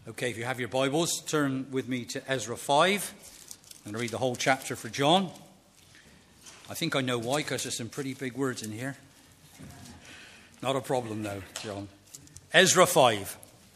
Okay, if you have your Bibles, turn with me to Ezra 5. I'm going to read the whole chapter for John. I think I know why, because there's some pretty big words in here. Not a problem, though, John. Ezra 5.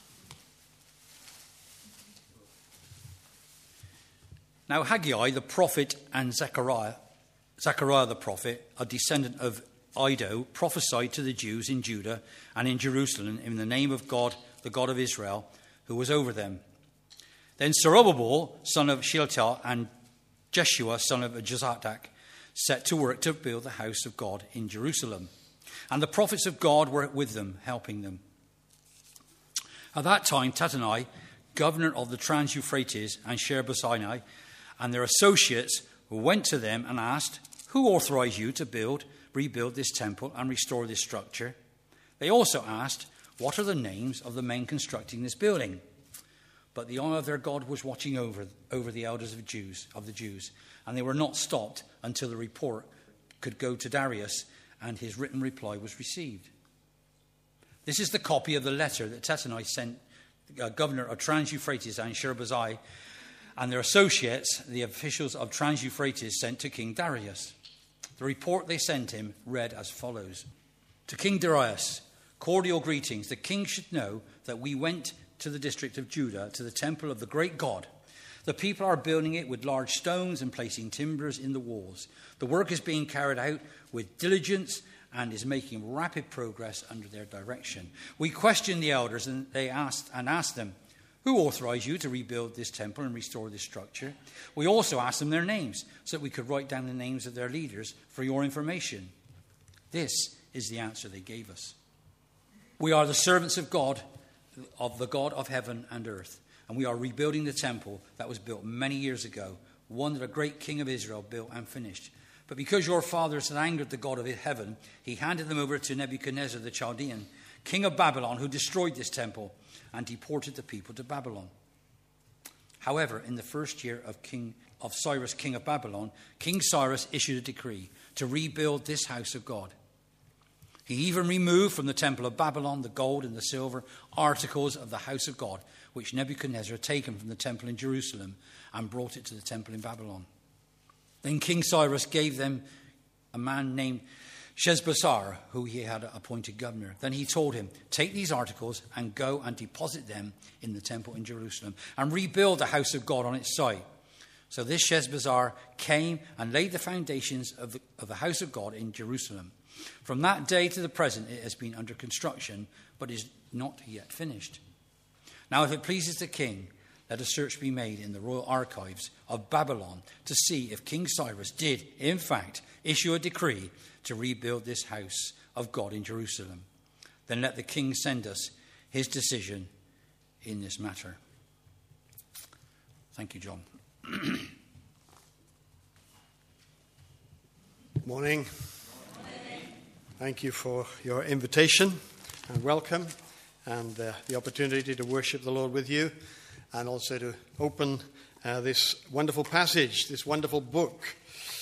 Now Haggai the prophet and Zechariah the prophet, a descendant of Iddo, prophesied to the Jews in Judah and in Jerusalem in the name of God, the God of Israel, who was over them. Then Zerubbabel, son of Shealtiel, and Jeshua, son of Jozadak, set to work to build the house of God in Jerusalem. And the prophets of God were with them, helping them. At that time, Tattenai, governor of the Trans-Euphrates, and Shebazai, and their associates went to them and asked, "Who authorized you to rebuild this temple and restore this structure?" They also asked, "What are the names of the men constructing this building?" But the eye of their God was watching over the elders of the Jews, and they were not stopped until the report could go to Darius, and his written reply was received. This is the copy of the letter that Tattenai sent, governor of Trans-Euphrates and Shebazai, and their associates, the officials of Trans-Euphrates, sent to King Darius. The report they sent him read as follows: To King Darius, cordial greetings. The king should know that we went to the district of Judah, to the temple of the great God. The people are building it with large stones and placing timbers in the walls. The work is being carried out with diligence and is making rapid progress under their direction. We questioned the elders and asked them, "Who authorized you to rebuild this temple and restore this structure?" We also asked them their names so that we could write down the names of their leaders for your information. This is the answer they gave us. We are the servants of God, of the God of heaven and earth, and we are rebuilding the temple that was built many years ago, one that a great king of Israel built and finished. But because your fathers had angered the God of heaven, he handed them over to Nebuchadnezzar the Chaldean, king of Babylon, who destroyed this temple and deported the people to Babylon. However, in the first year of Cyrus, king of Babylon, King Cyrus issued a decree to rebuild this house of God. He even removed from the temple of Babylon the gold and the silver articles of the house of God, which Nebuchadnezzar had taken from the temple in Jerusalem and brought it to the temple in Babylon. Then King Cyrus gave them a man named Sheshbazzar, who he had appointed governor. Then he told him, "Take these articles and go and deposit them in the temple in Jerusalem and rebuild the house of God on its site." So this Sheshbazzar came and laid the foundations of the house of God in Jerusalem. From that day to the present, it has been under construction, but is not yet finished. Now, if it pleases the king, let a search be made in the royal archives of Babylon to see if King Cyrus did, in fact, issue a decree to rebuild this house of God in Jerusalem. Then let the king send us his decision in this matter. Thank you, John. Good morning. Thank you for your invitation and welcome and the opportunity to worship the Lord with you and also to open this wonderful passage, this wonderful book.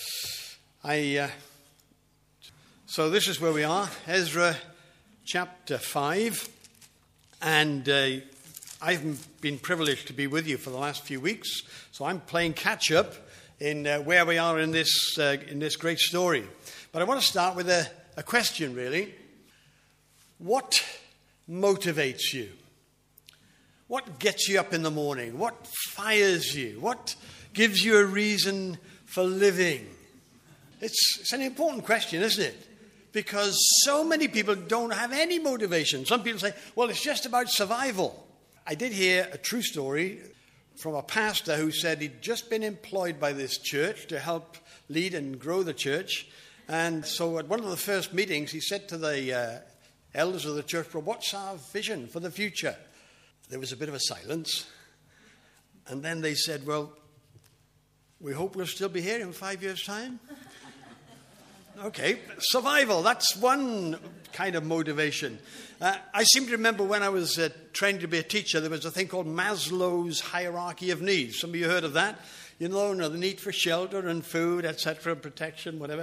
So this is where we are, Ezra chapter 5, and I've been privileged to be with you for the last few weeks, so I'm playing catch up in where we are in this great story. But I want to start with a question, really. What motivates you? What gets you up in the morning? What fires you? What gives you a reason for living? It's an important question, isn't it? Because so many people don't have any motivation. Some people say, well, it's just about survival. I did hear a true story from a pastor who said he'd just been employed by this church to help lead and grow the church. And so at one of the first meetings, he said to the elders of the church, "Well, what's our vision for the future?" There was a bit of a silence. And then they said, "Well, we hope we'll still be here in 5 years' time." Okay, survival, that's one kind of motivation. I seem to remember when I was training to be a teacher, there was a thing called Maslow's hierarchy of needs. Some of you heard of that. You know, the need for shelter and food, etc., protection, whatever.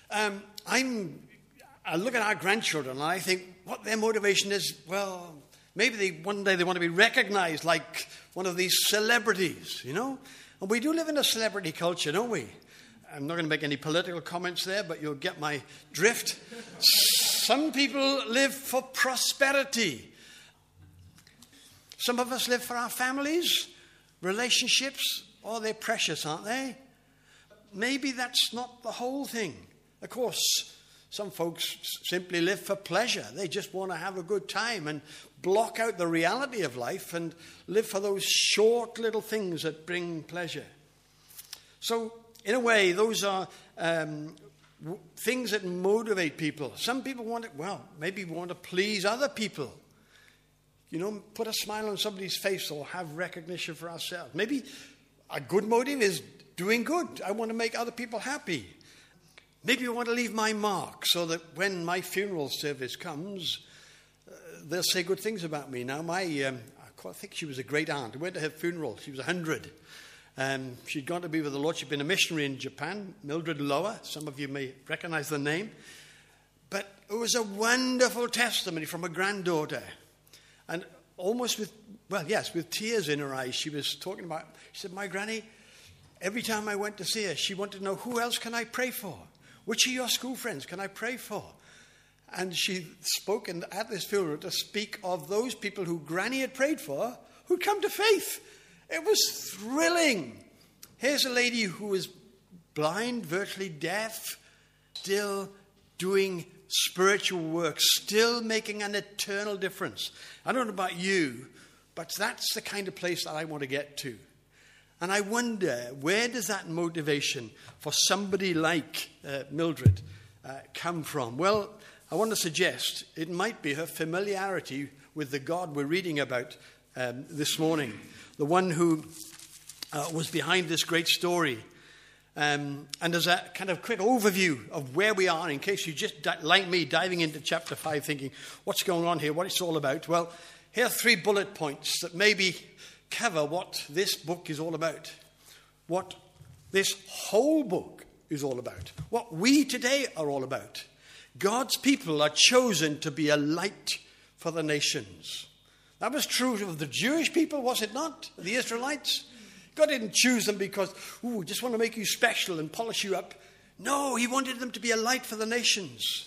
I look at our grandchildren and I think what their motivation is, well, Maybe one day they want to be recognized like one of these celebrities, you know. And we do live in a celebrity culture, don't we? I'm not going to make any political comments there, but you'll get my drift. Some people live for prosperity. Some of us live for our families, relationships. Oh, they're precious, aren't they? Maybe that's not the whole thing. Of course, some folks simply live for pleasure. They just want to have a good time and block out the reality of life and live for those short little things that bring pleasure. So, in a way, those are things that motivate people. Some people maybe want to please other people. You know, put a smile on somebody's face or have recognition for ourselves. Maybe a good motive is doing good. I want to make other people happy. Maybe I want to leave my mark so that when my funeral service comes, they'll say good things about me. Now, I think she was a great aunt. I went to her funeral. She was 100. She'd gone to be with the Lord. She'd been a missionary in Japan, Mildred Lower. Some of you may recognize the name. But it was a wonderful testimony from a granddaughter. And almost with tears in her eyes, she was talking about, she said, my granny, every time I went to see her, she wanted to know, who else can I pray for? Which of your school friends can I pray for? And she spoke at this funeral to speak of those people who Granny had prayed for who'd come to faith. It was thrilling. Here's a lady who was blind, virtually deaf, still doing spiritual work, still making an eternal difference. I don't know about you, but that's the kind of place that I want to get to. And I wonder, where does that motivation for somebody like Mildred come from? Well, I want to suggest it might be her familiarity with the God we're reading about this morning, the one who was behind this great story. And as a kind of quick overview of where we are, in case you just, like me, diving into chapter 5 thinking, what's going on here, what it's all about? Well, here are 3 bullet points that maybe cover what this book is all about, what this whole book is all about, what we today are all about. God's people are chosen to be a light for the nations. That was true of the Jewish people, was it not? The Israelites. God didn't choose them because, just want to make you special and polish you up. No, he wanted them to be a light for the nations.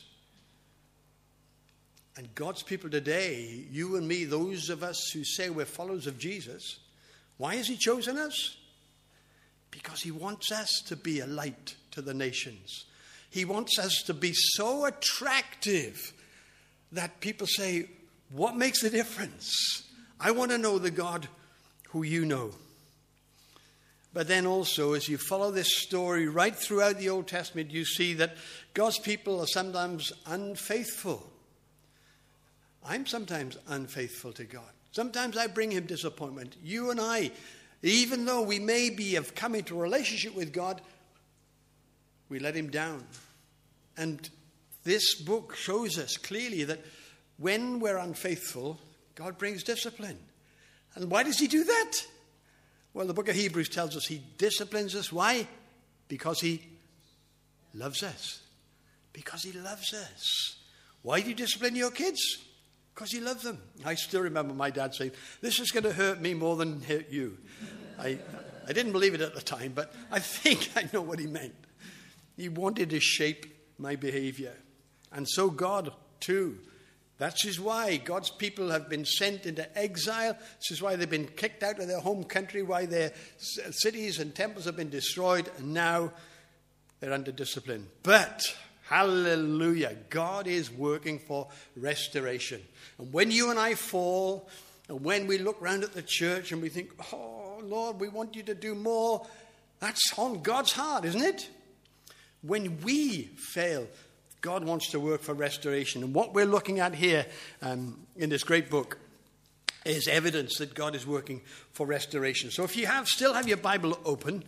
And God's people today, you and me, those of us who say we're followers of Jesus, why has he chosen us? Because he wants us to be a light to the nations. He wants us to be so attractive that people say, what makes the difference? I want to know the God who you know. But then also, as you follow this story right throughout the Old Testament, you see that God's people are sometimes unfaithful. I'm sometimes unfaithful to God. Sometimes I bring him disappointment. You and I, even though we have come into a relationship with God, we let him down. And this book shows us clearly that when we're unfaithful, God brings discipline. And why does he do that? Well, the book of Hebrews tells us he disciplines us. Why? Because he loves us. Because he loves us. Why do you discipline your kids? Because you love them. I still remember my dad saying, this is going to hurt me more than hurt you. I didn't believe it at the time, but I think I know what he meant. He wanted to shape my behavior. And so God, too. That is why God's people have been sent into exile. This is why they've been kicked out of their home country, why their cities and temples have been destroyed, and now they're under discipline. But, hallelujah, God is working for restoration. And when you and I fall, and when we look round at the church and we think, oh, Lord, we want you to do more, that's on God's heart, isn't it? When we fail, God wants to work for restoration. And what we're looking at here in this great book is evidence that God is working for restoration. So if you still have your Bible open,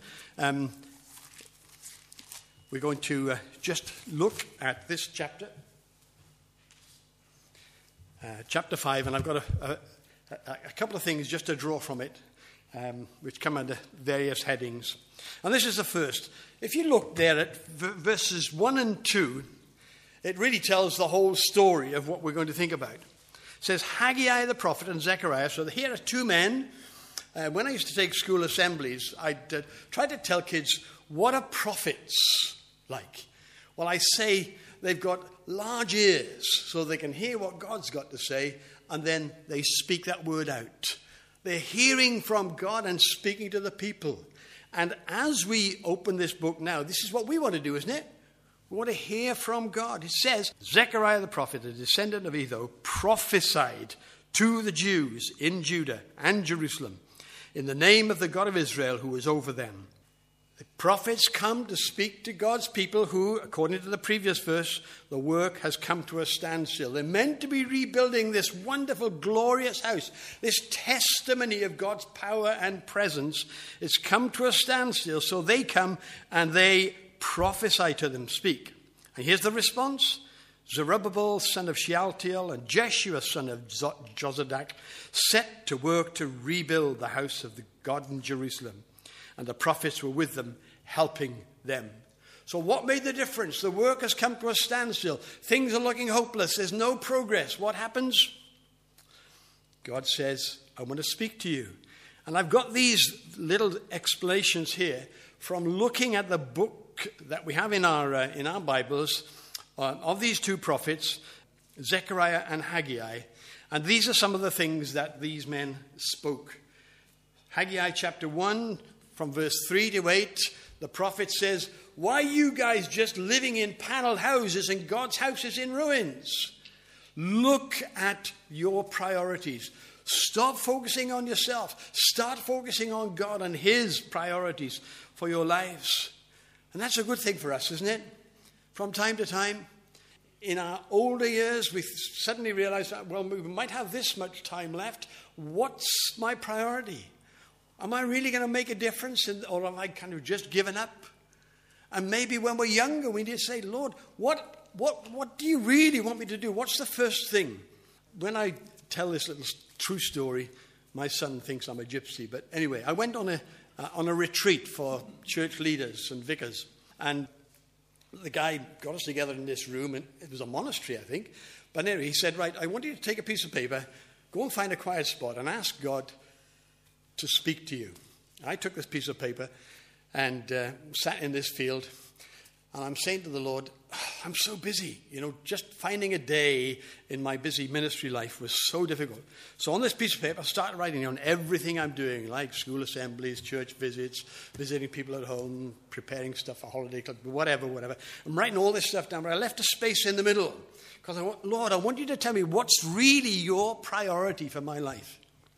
we're going to just look at this chapter. Chapter 5, and I've got a couple of things just to draw from it, which come under various headings. And this is the first. If you look there at verses 1 and 2, it really tells the whole story of what we're going to think about. It says Haggai the prophet and Zechariah. So here are two men. When I used to take school assemblies, I'd try to tell kids, what are prophets like? Well, I say they've got large ears so they can hear what God's got to say, and then they speak that word out. They're hearing from God and speaking to the people. And as we open this book now, this is what we want to do, isn't it? We want to hear from God. It says, Zechariah the prophet, a descendant of Iddo, prophesied to the Jews in Judah and Jerusalem in the name of the God of Israel who was over them. The prophets come to speak to God's people who, according to the previous verse, the work has come to a standstill. They're meant to be rebuilding this wonderful, glorious house. This testimony of God's power and presence has come to a standstill. So they come and they prophesy to them, speak. And here's the response. Zerubbabel, son of Shealtiel, and Jeshua, son of Jozadak, set to work to rebuild the house of the God in Jerusalem. And the prophets were with them, helping them. So what made the difference? The work has come to a standstill. Things are looking hopeless. There's no progress. What happens? God says, I want to speak to you. And I've got these little explanations here from looking at the book that we have in our Bibles of these two prophets, Zechariah and Haggai. And these are some of the things that these men spoke. Haggai chapter 1, from verse 3 to 8, the prophet says, why are you guys just living in paneled houses and God's house is in ruins? Look at your priorities. Stop focusing on yourself. Start focusing on God and his priorities for your lives. And that's a good thing for us, isn't it? From time to time, in our older years, we suddenly realize that, well, we might have this much time left. What's my priority? Am I really going to make a difference, or have I kind of just given up? And maybe when we're younger, we need to say, Lord, what do you really want me to do? What's the first thing? When I tell this little true story, my son thinks I'm a gypsy. But anyway, I went on a retreat for church leaders and vicars. And the guy got us together in this room, and it was a monastery, I think. But anyway, he said, right, I want you to take a piece of paper, go and find a quiet spot, and ask God to speak to you. I took this piece of paper and sat in this field, and I'm saying to the Lord, I'm so busy. Just finding a day in my busy ministry life was so difficult. So on this piece of paper, I started writing down everything I'm doing, like school assemblies, church visits, visiting people at home, preparing stuff for holiday club, whatever. I'm writing all this stuff down, but I left a space in the middle because Lord, I want you to tell me what's really your priority for my life.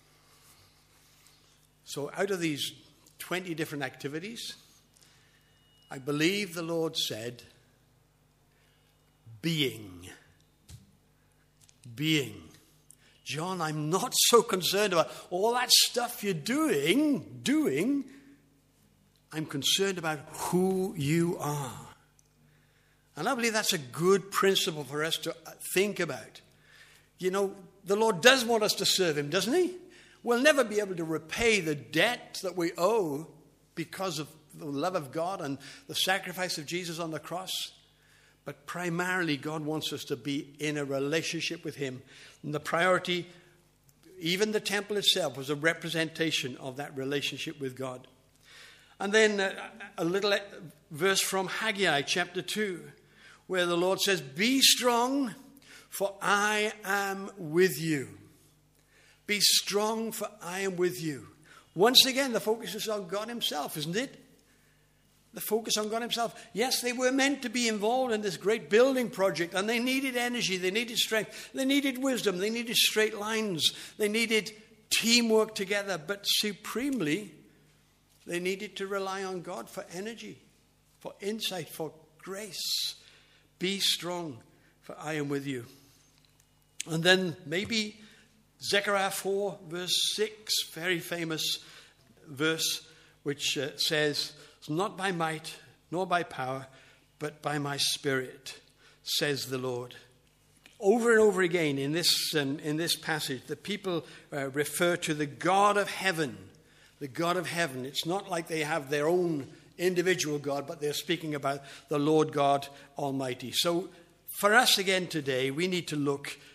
So out of these 20 different activities, I believe the Lord said, being. John, I'm not so concerned about all that stuff you're doing. I'm concerned about who you are. And I believe that's a good principle for us to think about. The Lord does want us to serve him, doesn't he? We'll never be able to repay the debt that we owe because of the love of God and the sacrifice of Jesus on the cross. But primarily, God wants us to be in a relationship with him. And the priority, even the temple itself, was a representation of that relationship with God. And then a little verse from Haggai chapter 2, where the Lord says, be strong, for I am with you. Be strong, for I am with you. Once again, the focus is on God himself, isn't it? The focus on God himself. Yes, they were meant to be involved in this great building project, and they needed energy, they needed strength, they needed wisdom, they needed straight lines, they needed teamwork together, but supremely, they needed to rely on God for energy, for insight, for grace. Be strong, for I am with you. And then maybe Zechariah 4, verse 6, very famous verse, which says, it's not by might nor by power, but by my Spirit, says the Lord. Over and over again in this passage, the people refer to the God of heaven. The God of heaven. It's not like they have their own individual God, but they're speaking about the Lord God Almighty. So for us again today, we need to look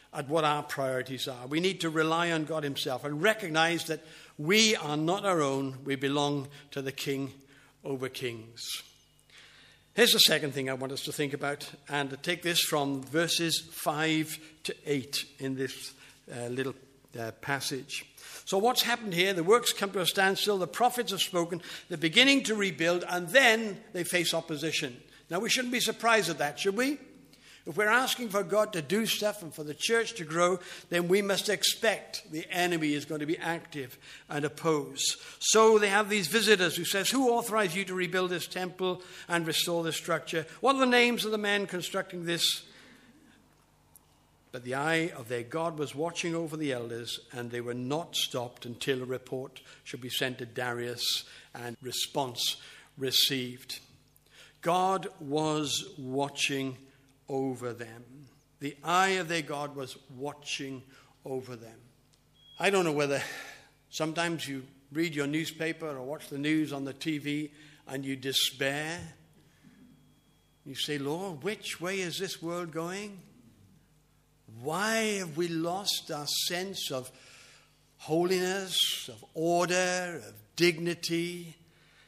at what our priorities are. We need to rely on God himself and recognize that we are not our own. We belong to the King over kings. Here's the second thing I want us to think about, and to take this from verses 5 to 8 in this little passage. So what's happened here? The works come to a standstill. The prophets have spoken. They're beginning to rebuild, and then they face opposition. Now, we shouldn't be surprised at that, should we? If we're asking for God to do stuff and for the church to grow, then we must expect the enemy is going to be active and oppose. So they have these visitors who says, who authorized you to rebuild this temple and restore the structure? What are the names of the men constructing this? But the eye of their God was watching over the elders, and they were not stopped until a report should be sent to Darius and response received. God was watching over them. The eye of their God was watching over them. I don't know whether sometimes you read your newspaper or watch the news on the TV and you despair. You say, Lord, which way is this world going? Why have we lost our sense of holiness, of order, of dignity?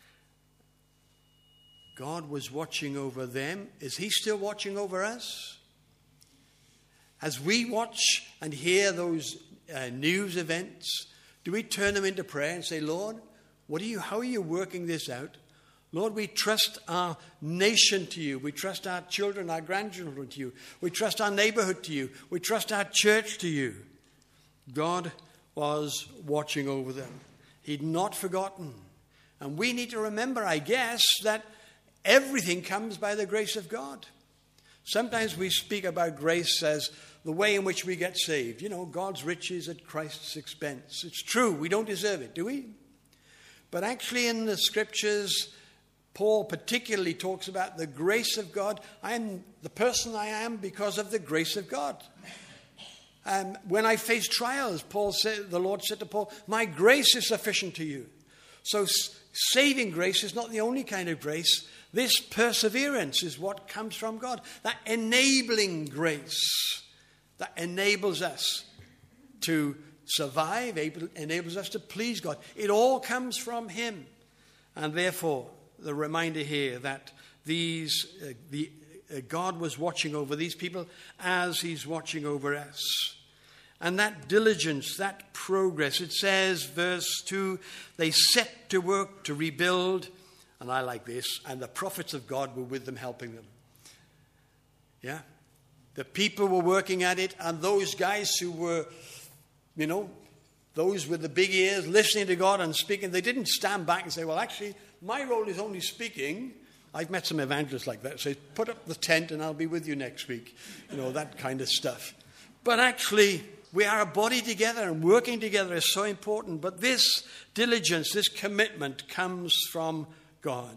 God was watching over them. Is he still watching over us? As we watch and hear those news events, do we turn them into prayer and say, Lord, how are you working this out? Lord, we trust our nation to you. We trust our children, our grandchildren to you. We trust our neighborhood to you. We trust our church to you. God was watching over them. He'd not forgotten. And we need to remember, I guess, that everything comes by the grace of God. Sometimes we speak about grace as the way in which we get saved. You know, God's riches at Christ's expense. It's true, we don't deserve it, do we? But actually in the scriptures, Paul particularly talks about the grace of God. I am the person I am because of the grace of God. When I face trials, the Lord said to Paul, my grace is sufficient to you. So saving grace is not the only kind of grace. This perseverance is what comes from God. That enabling grace that enables us to survive, enables us to please God. It all comes from him. And therefore, the reminder here that God was watching over these people as he's watching over us. And that diligence, that progress, it says, verse 2, they set to work to rebuild, and I like this, and the prophets of God were with them helping them. Yeah? The people were working at it, and those guys who were, those with the big ears listening to God and speaking, they didn't stand back and say, well, actually, my role is only speaking. I've met some evangelists like that. Say, put up the tent and I'll be with you next week. That kind of stuff. But actually, we are a body together, and working together is so important. But this diligence, this commitment comes from God.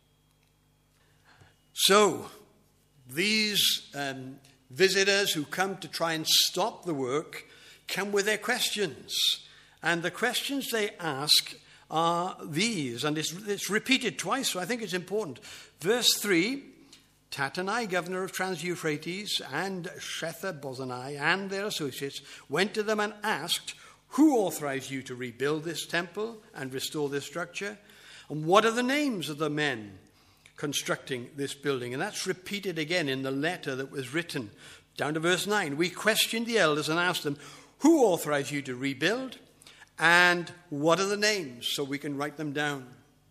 So, these visitors who come to try and stop the work come with their questions. And the questions they ask are these, and it's repeated twice, so I think it's important. Verse 3, Tattenai, governor of Trans-Euphrates, and Shethar-Bozenai and their associates went to them and asked, who authorized you to rebuild this temple and restore this structure? And what are the names of the men constructing this building? And that's repeated again in the letter that was written. Down to verse 9, we questioned the elders and asked them, who authorized you to rebuild? And what are the names so we can write them down?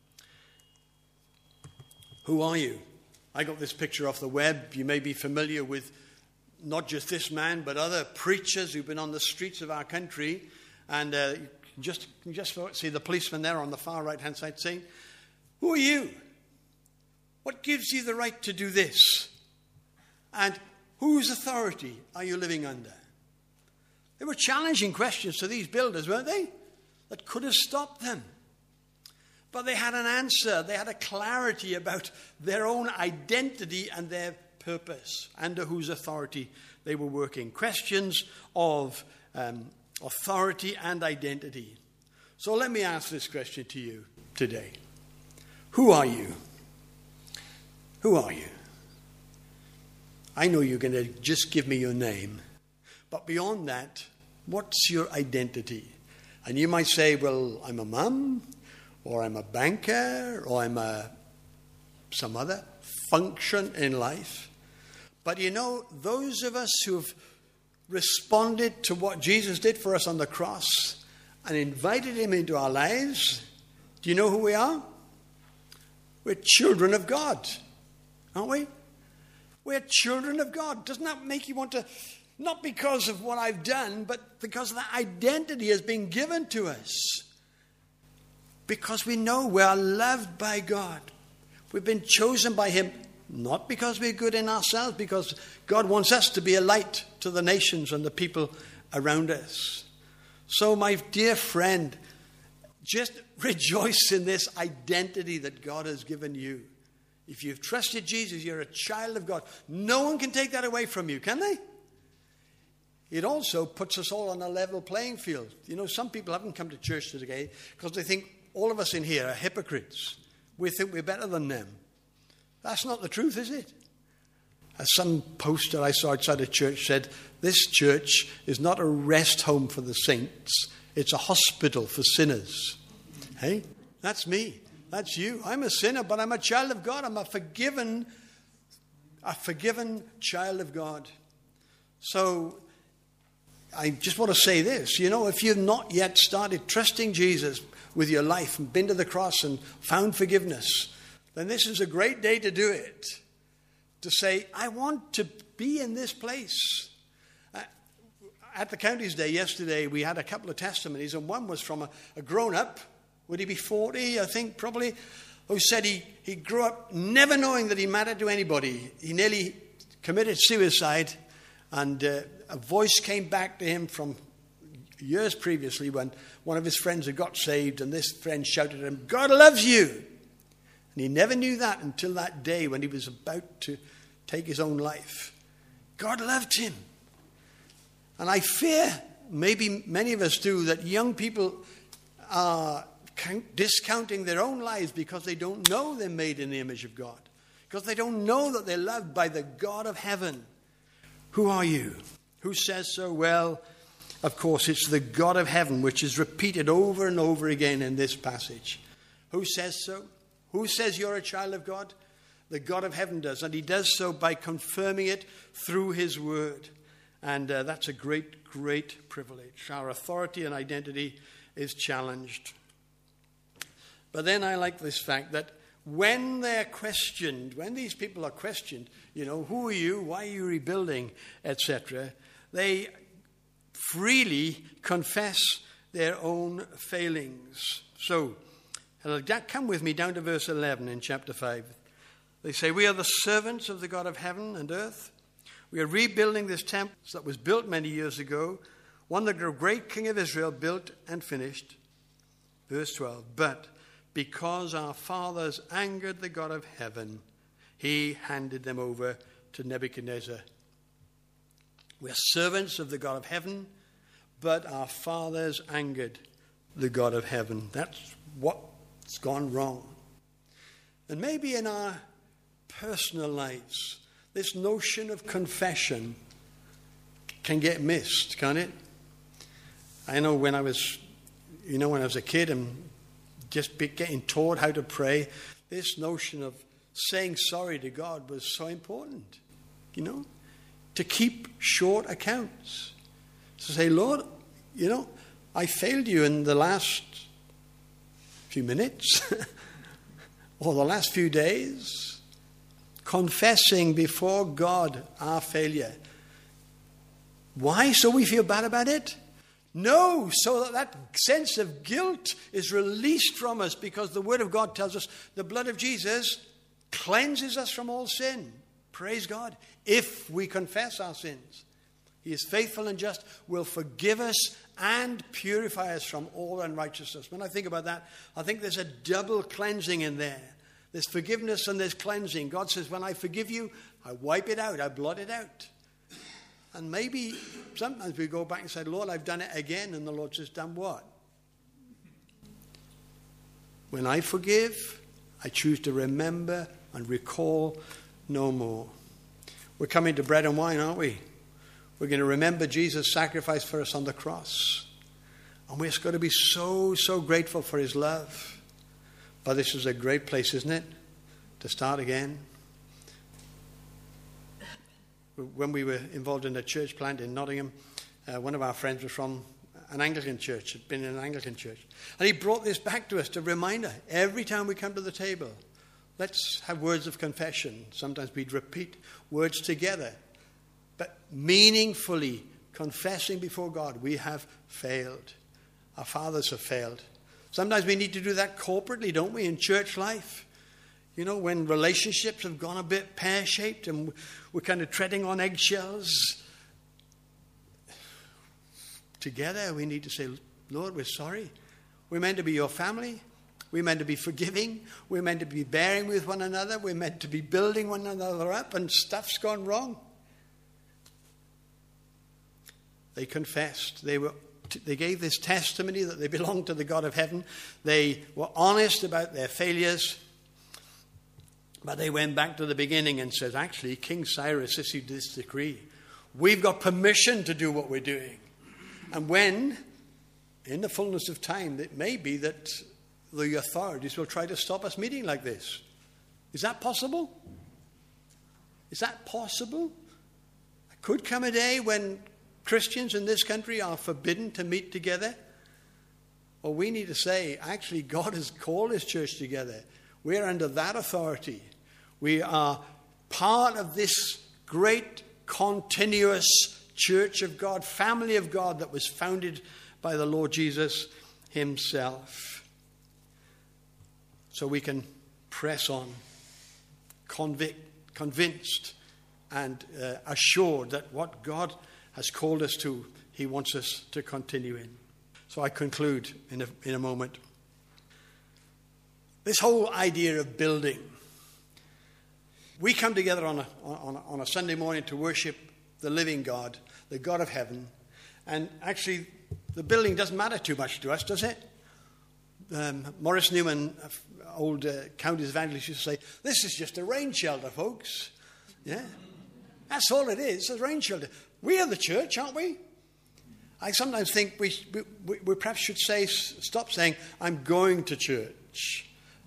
Who are you? I got this picture off the web. You may be familiar with not just this man, but other preachers who've been on the streets of our country. And you just see the policeman there on the far right-hand side saying, who are you? What gives you the right to do this? And whose authority are you living under? They were challenging questions to these builders, weren't they? That could have stopped them. But they had an answer. They had a clarity about their own identity and their purpose, under whose authority they were working. Questions of authority and identity. So let me ask this question to you today. Who are you? Who are you? I know you're going to just give me your name. But beyond that, what's your identity? And you might say, well, I'm a mum, or I'm a banker, or I'm some other function in life. But you know, those of us who've responded to what Jesus did for us on the cross and invited him into our lives, do you know who we are? We're children of God, aren't we? We're children of God. Doesn't that make you want to, not because of what I've done, but because of that identity has been given to us? Because we know we are loved by God. We've been chosen by him, not because we're good in ourselves, because God wants us to be a light to the nations and the people around us. So, my dear friend, just rejoice in this identity that God has given you. If you've trusted Jesus, you're a child of God. No one can take that away from you, can they? It also puts us all on a level playing field. You know, some people haven't come to church today because they think all of us in here are hypocrites. We think we're better than them. That's not the truth, is it? As some poster I saw outside a church said, this church is not a rest home for the saints. It's a hospital for sinners. Hey, that's me. That's you. I'm a sinner, but I'm a child of God. I'm a forgiven child of God. So I just want to say this. You know, if you've not yet started trusting Jesus with your life and been to the cross and found forgiveness, then this is a great day to do it. To say, I want to be in this place. At the Counties Day yesterday, we had a couple of testimonies, and one was from a grown-up, would he be 40, I think, probably, who said he grew up never knowing that he mattered to anybody. He nearly committed suicide, and a voice came back to him from years previously when one of his friends had got saved, and this friend shouted at him, God loves you. And he never knew that until that day when he was about to take his own life. God loved him. And I fear, maybe many of us do, that young people are discounting their own lives because they don't know they're made in the image of God. Because they don't know that they're loved by the God of heaven. Who are you? Who says so? Well, of course, it's the God of heaven, which is repeated over and over again in this passage. Who says so? Who says you're a child of God? The God of heaven does. And he does so by confirming it through his word. And that's a great, great privilege. Our authority and identity is challenged. But then I like this fact that when they're questioned, when these people are questioned, you know, who are you, why are you rebuilding, etc., they freely confess their own failings. So, come with me down to verse 11 in chapter 5. They say, we are the servants of the God of heaven and earth. We are rebuilding this temple that was built many years ago, one that the great king of Israel built and finished. Verse 12, but because our fathers angered the God of heaven, he handed them over to Nebuchadnezzar. We are servants of the God of heaven, but our fathers angered the God of heaven. That's what's gone wrong. And maybe in our personal lives, this notion of confession can get missed, can't it? I know when I was a kid and just getting taught how to pray, this notion of saying sorry to God was so important, you know, to keep short accounts. To say, Lord, you know, I failed you in the last few minutes or the last few days. Confessing before God our failure. Why? So we feel bad about it? No, so that sense of guilt is released from us, because the Word of God tells us the blood of Jesus cleanses us from all sin. Praise God. If we confess our sins, he is faithful and just, will forgive us and purify us from all unrighteousness. When I think about that, I think there's a double cleansing in there. There's forgiveness and there's cleansing. God says, when I forgive you, I wipe it out, I blot it out. And maybe sometimes we go back and say, Lord, I've done it again. And the Lord says, done what? When I forgive, I choose to remember and recall no more. We're coming to bread and wine, aren't we? We're going to remember Jesus' sacrifice for us on the cross. And we're going to be so, so grateful for his love. But this is a great place, isn't it? To start again. When we were involved in a church plant in Nottingham, one of our friends was from an Anglican church, had been in an Anglican church. And he brought this back to us to remind us, every time we come to the table, let's have words of confession. Sometimes we'd repeat words together. But meaningfully confessing before God, we have failed. Our fathers have failed. Sometimes we need to do that corporately, don't we, in church life? You know, when relationships have gone a bit pear-shaped and we're kind of treading on eggshells, together we need to say, Lord, we're sorry. We're meant to be your family. We're meant to be forgiving. We're meant to be bearing with one another. We're meant to be building one another up, and stuff's gone wrong. They confessed. They gave this testimony that they belonged to the God of heaven. They were honest about their failures. But they went back to the beginning and said, actually, King Cyrus issued this decree. We've got permission to do what we're doing. And when, in the fullness of time, it may be that the authorities will try to stop us meeting like this. Is that possible? Is that possible? There could come a day when Christians in this country are forbidden to meet together. Well, we need to say, actually, God has called his church together. We're under that authority. We are part of this great, continuous church of God, family of God that was founded by the Lord Jesus himself. So we can press on, convinced and assured that what God has called us to, he wants us to continue in. So I conclude in a moment. This whole idea of building. We come together on a Sunday morning to worship the living God, the God of heaven. And actually, the building doesn't matter too much to us, does it? Morris Newman, old county evangelist, used to say, this is just a rain shelter, folks. Yeah, that's all it is, a rain shelter. We are the church, aren't we? I sometimes think we perhaps should stop saying, I'm going to church.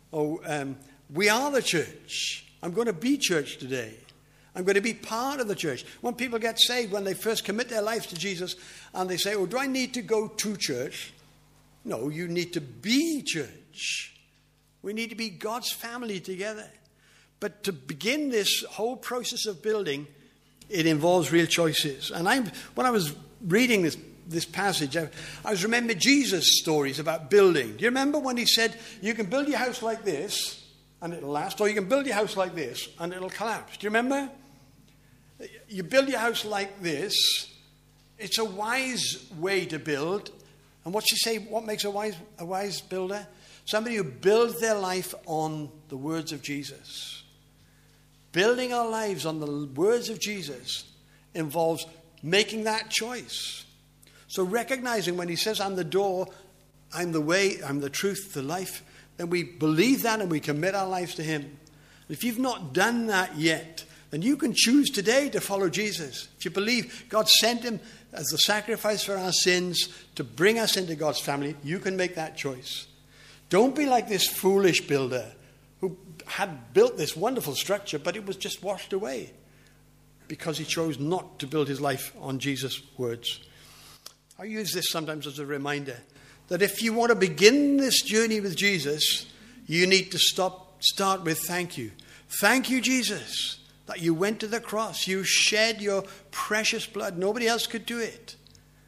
We are the church. I'm going to be church today. I'm going to be part of the church. When people get saved, when they first commit their lives to Jesus, and they say, do I need to go to church? No, you need to be church. We need to be God's family together. But to begin this whole process of building, it involves real choices. And when I was reading this passage, I was remembering Jesus' stories about building. Do you remember when he said, you can build your house like this, and it'll last, or you can build your house like this, and it'll collapse? Do you remember? You build your house like this. It's a wise way to build. And what's he say? What makes a wise builder? Somebody who builds their life on the words of Jesus. Building our lives on the words of Jesus involves making that choice. So recognizing when he says, I'm the door, I'm the way, I'm the truth, the life, then we believe that and we commit our lives to him. If you've not done that yet, then you can choose today to follow Jesus. If you believe God sent him as the sacrifice for our sins to bring us into God's family, you can make that choice. Don't be like this foolish builder who had built this wonderful structure, but it was just washed away because he chose not to build his life on Jesus' words. I use this sometimes as a reminder that if you want to begin this journey with Jesus, you need to start with thank you. Thank you, Jesus, that you went to the cross. You shed your precious blood. Nobody else could do it.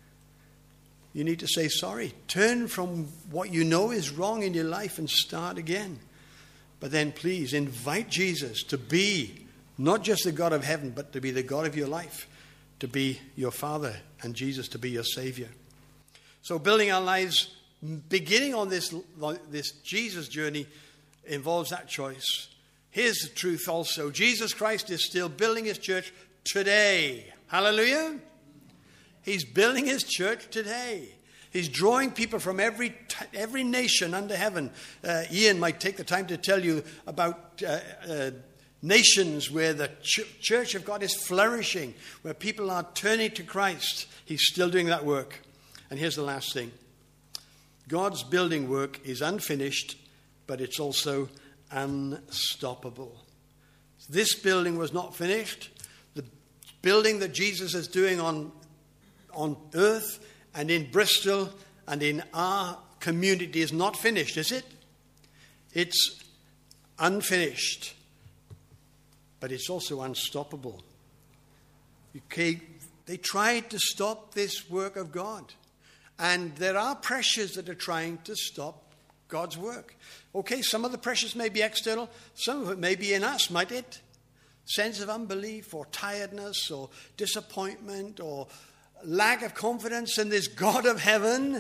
You need to say sorry. Turn from what you know is wrong in your life and start again. But then please invite Jesus to be not just the God of heaven, but to be the God of your life, to be your Father, and Jesus to be your Savior. So building our lives, beginning on this Jesus journey, involves that choice. Here's the truth also. Jesus Christ is still building his church today. Hallelujah. He's building his church today. He's drawing people from every nation under heaven. Ian might take the time to tell you about nations where the church of God is flourishing, where people are turning to Christ. He's still doing that work. And here's the last thing. God's building work is unfinished, but it's also unstoppable. This building was not finished. The building that Jesus is doing on earth and in Bristol and in our community is not finished, is it? It's unfinished, but it's also unstoppable. Okay, they tried to stop this work of God, and there are pressures that are trying to stop God's work. Okay, some of the pressures may be external, some of it may be in us, might it? Sense of unbelief or tiredness or disappointment or lack of confidence in this God of heaven.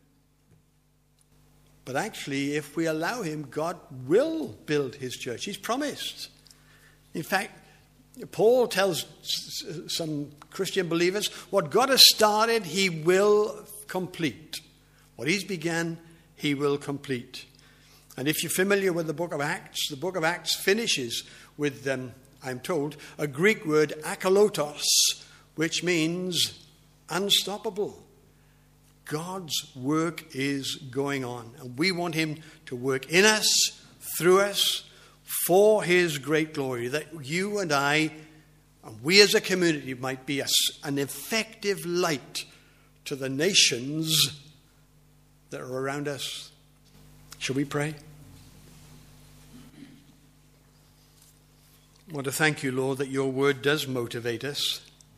But actually, if we allow him, God will build his church. He's promised. In fact, Paul tells some Christian believers, what God has started, he will complete. What he's began, he will complete. And if you're familiar with the book of Acts finishes with, I'm told, a Greek word, akalotos, which means unstoppable. God's work is going on, and we want him to work in us, through us, for his great glory, that you and I, and we as a community, might be an effective light to the nations that are around us. Shall we pray? I want to thank you, Lord, that your word does motivate us.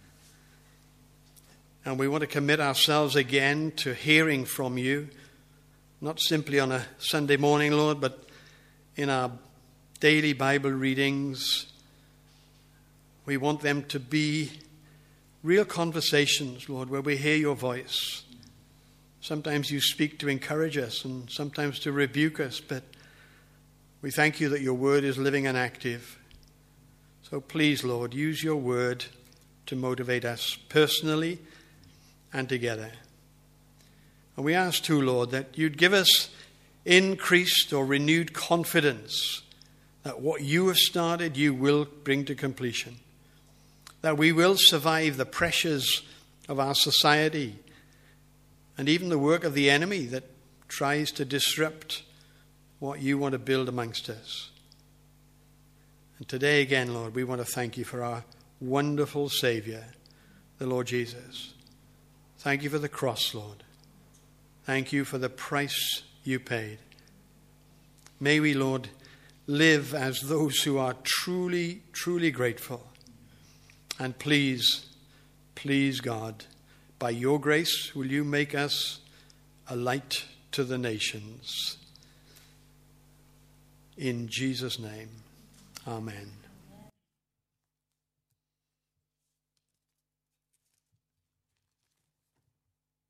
And we want to commit ourselves again to hearing from you, not simply on a Sunday morning, Lord, but in our daily Bible readings. We want them to be real conversations, Lord, where we hear your voice. Sometimes you speak to encourage us and sometimes to rebuke us, but we thank you that your word is living and active. So please, Lord, use your word to motivate us personally and together. And we ask too, Lord, that you'd give us increased or renewed confidence that what you have started, you will bring to completion. That we will survive the pressures of our society and even the work of the enemy that tries to disrupt what you want to build amongst us. And today again, Lord, we want to thank you for our wonderful Savior, the Lord Jesus. Thank you for the cross, Lord. Thank you for the price you paid. May we, Lord, live as those who are truly, truly grateful. And please, please, God, by your grace, will you make us a light to the nations? In Jesus' name, amen.